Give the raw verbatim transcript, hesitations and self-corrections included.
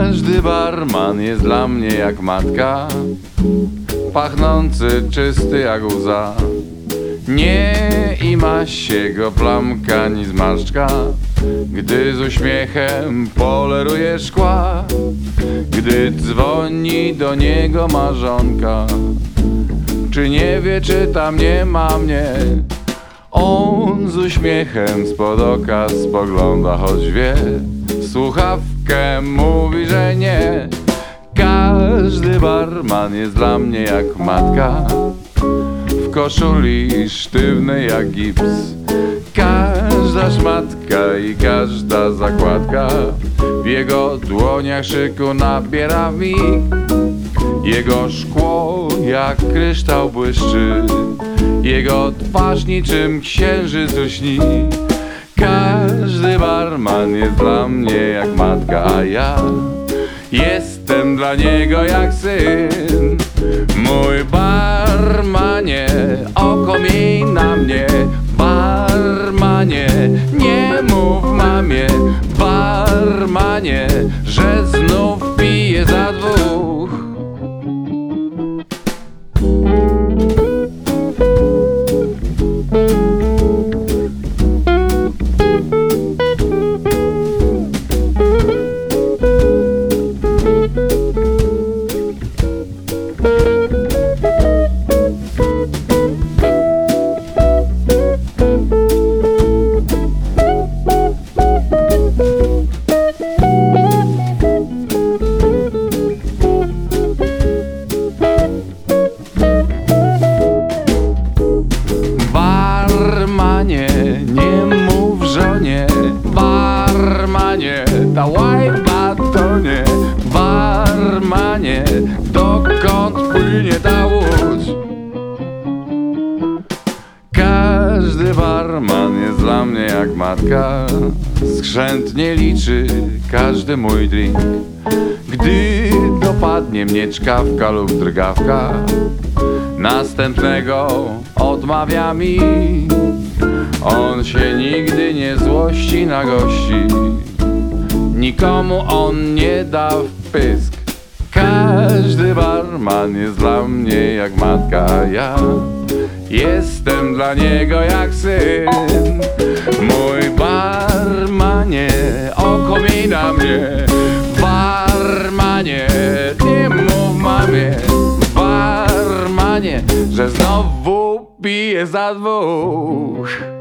Każdy barman jest dla mnie jak matka, pachnący, czysty jak łza. Nie ima się go plamka ani zmarszczka, gdy z uśmiechem poleruje szkła. Gdy dzwoni do niego marzonka, czy nie wie, czy tam nie ma mnie, on z uśmiechem spod oka spogląda, choć wie, w słuchawkę mówi, że nie. Każdy barman jest dla mnie jak matka, w koszuli sztywnej jak gips. Każda szmatka i każda zakładka w jego dłoniach szyku nabiera mig. Jego szkło jak kryształ błyszczy, jego twarz niczym księżyc lśni. Każdy barman jest dla mnie jak matka, a ja jestem dla niego jak syn. Mój barmanie, oko miej na mnie. Barmanie, nie mów mamie. Barmanie, że znów piję za dwóch. Barmanie, nie mów żonie. Barmanie, dawaj batonie. Barmanie, dokąd płynie ta łódź? Każdy barman jest dla mnie jak matka, skrzętnie liczy każdy mój drink. Gdy dopadnie mnie czkawka lub drgawka, następnego odmawia mi. On się nigdy nie złości na gości, nikomu on nie da wpysk. Każdy barman jest dla mnie jak matka, a ja jestem dla niego jak syn. Mój barmanie, oko miej na mnie. Barmanie, nie mów mamie. Barmanie, że znowu piję za dwóch.